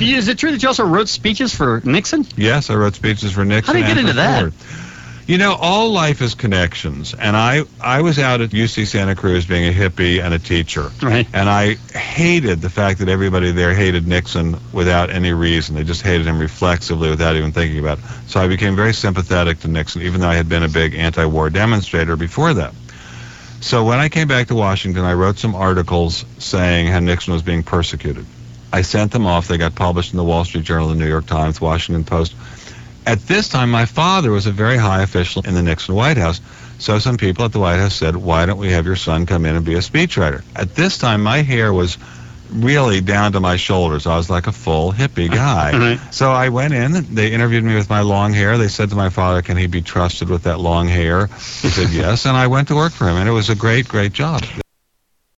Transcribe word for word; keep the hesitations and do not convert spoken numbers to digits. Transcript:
you, is it true that you also wrote speeches for Nixon? Yes, I wrote speeches for Nixon. How did you get into that? Ford. You know, all life is connections, and I, I was out at U C Santa Cruz being a hippie and a teacher, right. and I hated the fact that everybody there hated Nixon without any reason. They just hated him reflexively without even thinking about it. So I became very sympathetic to Nixon, even though I had been a big anti-war demonstrator before that. So when I came back to Washington, I wrote some articles saying how Nixon was being persecuted. I sent them off. They got published in the Wall Street Journal, the New York Times, Washington Post. At this time, my father was a very high official in the Nixon White House. So some people at the White House said, why don't we have your son come in and be a speechwriter? At this time, my hair was really down to my shoulders. I was like a full hippie guy. Right. So I went in. They interviewed me with my long hair. They said to my father, can he be trusted with that long hair? He said, yes. And I went to work for him, and it was a great, great job.